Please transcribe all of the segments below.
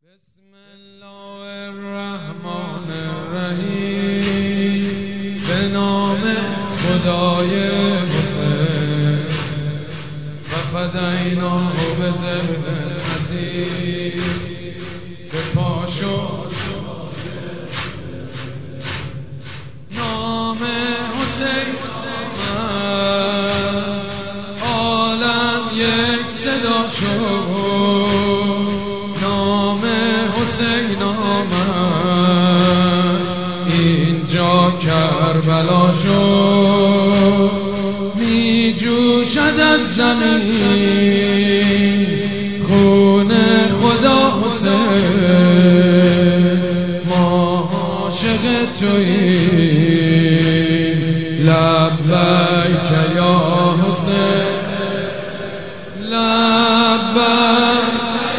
بسم الله الرحمن الرحیم. به نام خدای حسین و فدیناه بذبح عظیم. به پاشو نام حسین عالم یک صدا شد. نام حسین آمد اینجا کربلا شد. می جوشد از زمین خون خدا حسین. ما عاشق توییم لبیک یا حسین. لبیک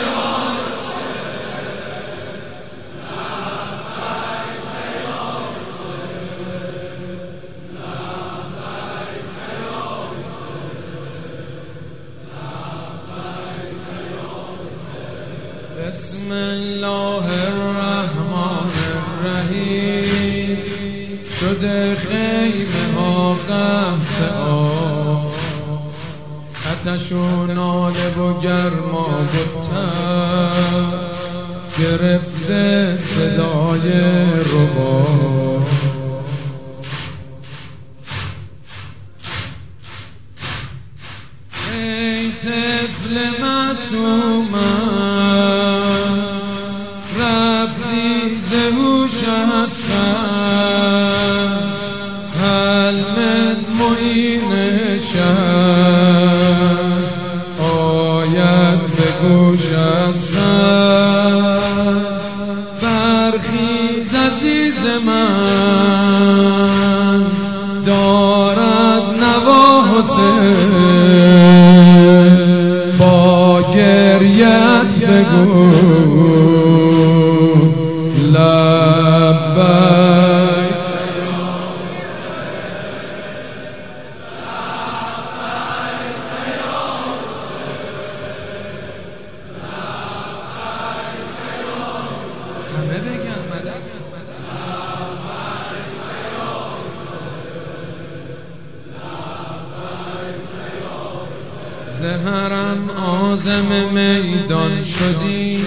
بسم الله الرحمن الرحیم. شده خیمه ها قحط آب، آتش و ناله و گرما و تب، گرفته صدای رباب. ای طفل معصومم رفتی ز هوش هستم. هل من معین شب آید به گوش هستم. برخیز عزیز من دارد نوا حسین. با گریت بگو لبیک همه بگن مدد. زهرم عازم میدان شدی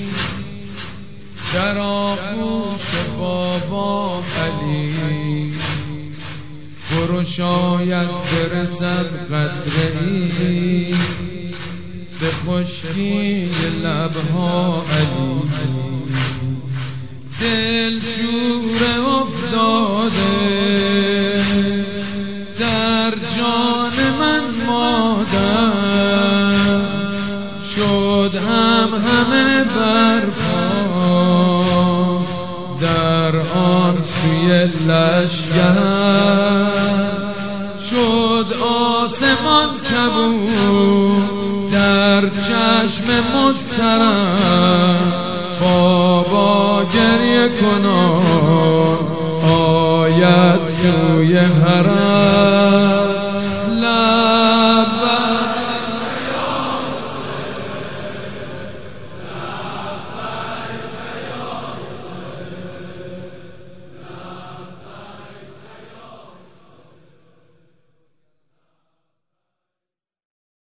در آغوش بابا علی. برو شاید برسد قطره‌ای به خشکی لبها علی. دل شور افتاده در جان من مادر. شد همه برپا در آن سوی لشگر. شد آسمان کبود در چشم مضطرب. بابا گریه کنان آید سوی حرم.